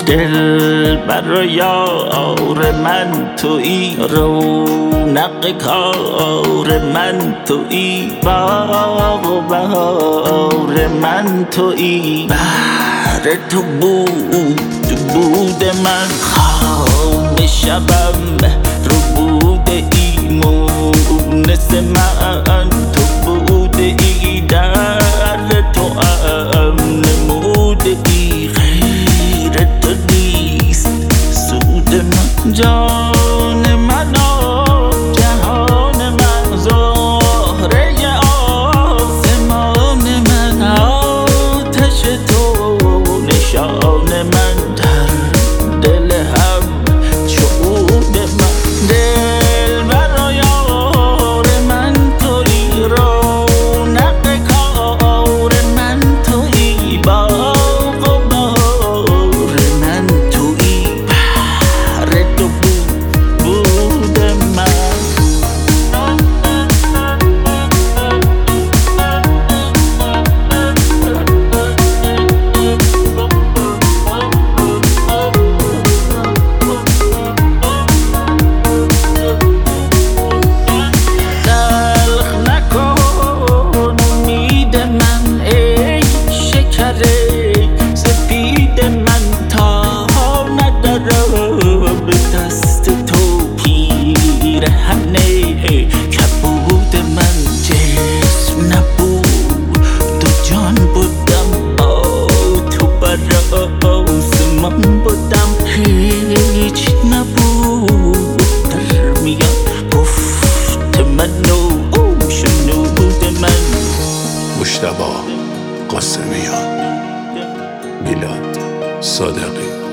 دل برای یار من تویی، رونق کار من تویی، باغ و بهار من تویی. بهر تو بود من خواب شبم، رو بوده ای مونس من، تو بوده ای در تو امن نموده ای، غیر تو نیست سود من. جان من و جهان من، زهره آسمان من، آتش تو نشان من، در دل هم شهود من. دل برای یار من تویی، رونق کار من تویی، باغ و بهار من تویی. بهر تو بود من. سپید من تا ندارم به دست تو پیرهنه، کبود من جسم نبود و جان بودم، با تو بر آسمان بودم، هیچ نبود در میان گفت من و شنود من. مجتبی قاسمیان، میلاد صادقی.